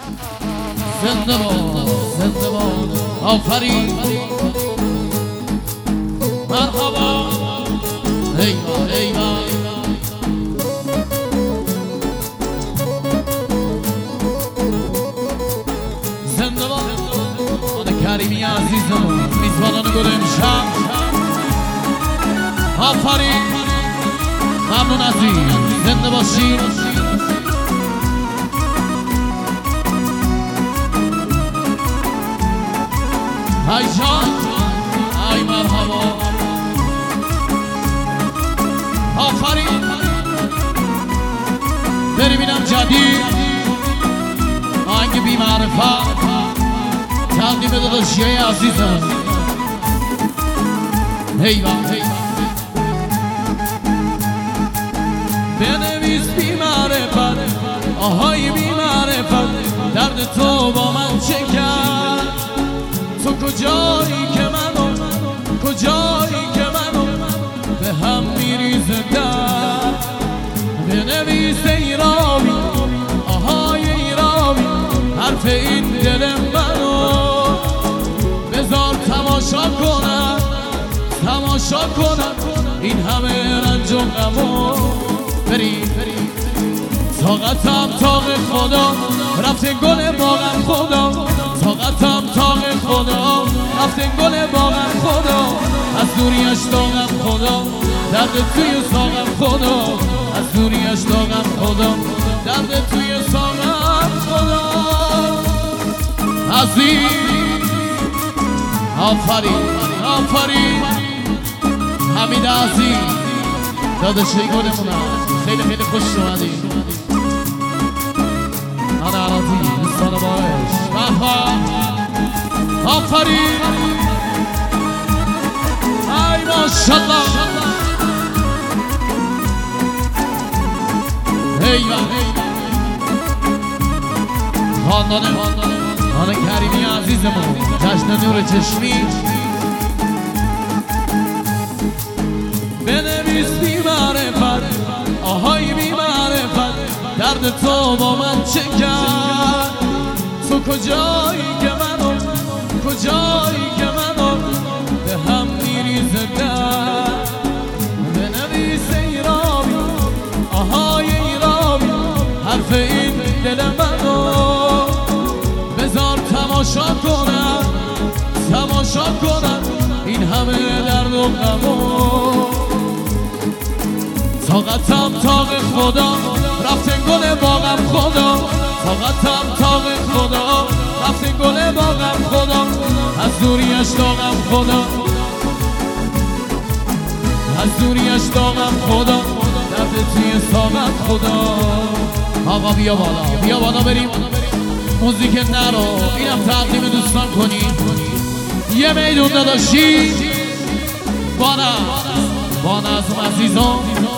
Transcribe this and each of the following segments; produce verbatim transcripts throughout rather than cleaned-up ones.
زنده باد زنده باد آفرین مرحبا ایوان ایوان زنده باد کریمی عزیزم میزبانان گل امشب آفرین ممنون عزیز زنده باشید ای جان ای مرحبا آفرین ببینم جدید آهنگ بی معرفت تقدیم داداشی عزیزم ایوان بنویس بی معرفت آهای بی معرفت درد تو با من چه کرد تو کجایی که منو کجایی که منو به هم میریزه در بنویس ای راوی آهای ای راوی حرف این دل منو بذار تماشا کنم تماشا کنم این همه رنج و غمو بریم طاقتم طاق خدا رفته گل باغم خدا طاقتم طاق خدا رفته گل باغم خدا از دوریش داغم خدا درد توی ساغم خدا از دوریش داغم خدا درد توی ساغم خدا عزیز آفرین آفرین حمید عزیز داداشی گلمونم خیلی خیلی خوش اومدی انا عراضی دوستان باش بحبا آفرین ای ماشالله ایوان خاندان خانه کریمی عزیزمون جشن نور چشمی بنویس بی معرفت آهای بی معرفت درد تو با من چه کرد تو کجایی که منو کجایی که منو به هم میریزه در بنویس ای راوی آهای ای راوی حرف این دل منو بذار تماشا کنم تماشا کنم این همه درد و غمو طاقتم طاق خدا رفته گل باغم خدا طاقتم طاق خدا رفته گل باغم خدا از دوریش داغم خدا از دوریش داغم خدا درد توی ساغم خدا آقا بیا بالا بیا بالا بریم موزیک نرو اینم تقدیم دوستان کنیم یه میدون داداشی بانا بانا از اون عزیزان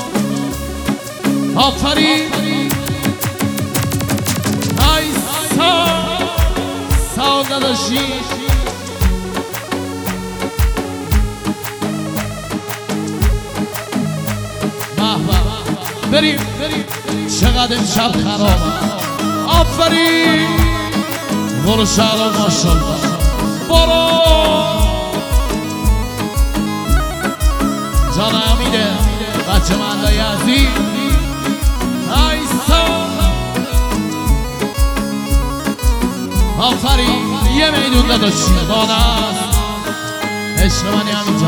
آفرین ای سال سال نداشی بریم چقدر امشب خراب آفرین برو شهرام ماشالله برو جان امیده بچه مندای عزیز آفرین یه میدون داداشی دانه است عشق منی همینجا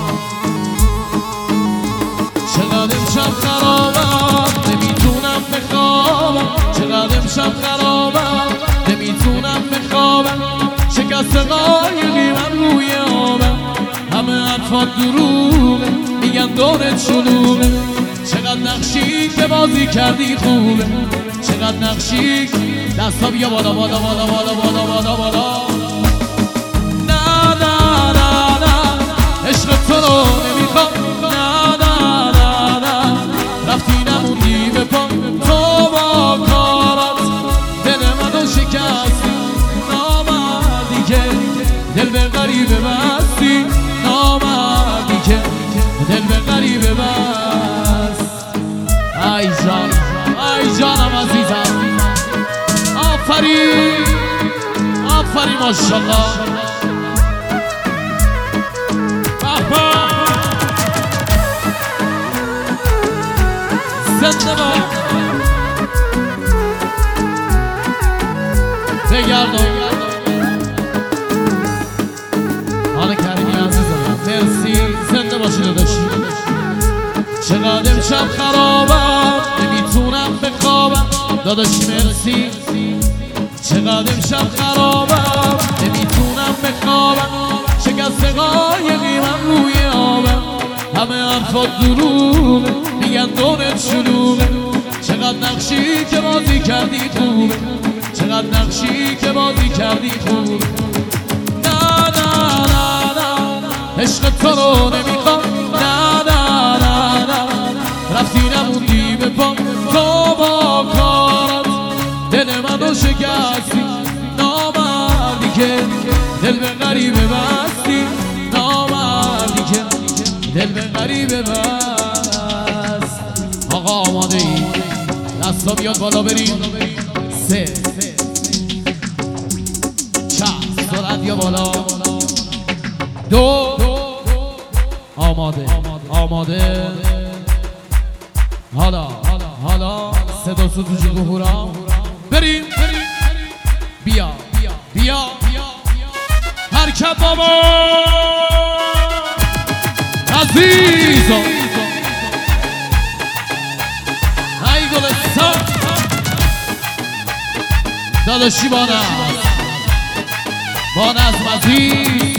چقدر امشب خرابم نمیتونم بخوابم چقدر امشب خرابم نمیتونم بخوابم شکست قایقی من روی آبم همه حرفات دروغه میگن دورت شلوغه چقدر نقشی که بازی کردی خوبه چقدر نقشی دستا بیا بالا بالا بالا بالا بالا بالا بالا نه نه نه نه عشق تو رو نمیخوام نه نه نه نه رفتی نموندی به پا تو با کارات دل منو شکستی نامردی که دل به غریبه بستی نامردی که دل به غریبه بست ای جان ای جانم عزیزم آفرین آفرین ماشاءالله زنده با بگردم حالا کریمی عزیزم مرسی زنده باشی داداشی چقدر امشب خرابم نمیتونم بخوابم داداشی مرسی چقدر امشب خرابم نمیتونم بخوابم شکست قایقی من روی آبم همه حرفات دروغه میگن دورت شلوغه چقدر نقشی که بازی کردی خوبه چقدر نقشی که بازی کردی خوبه نه نه نه نه عشق تو رو نمیخوام نه نه نه نه رفتی نموندی به پا تو با کارت دل منو شکستی نامردی که دل به غریبه بستی نامردی که دل به غریبه بست آقا آماده ای دستا بیاد بالا بریم سه چند سرعت یا بالا دو آماده آماده حالا حالا صدا سو تو جگو هورا بریم بیا بیا حرکت بابا عزیزا ای گلستان داداشی با نظم با نظم عزیز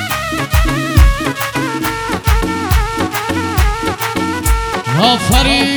آفرین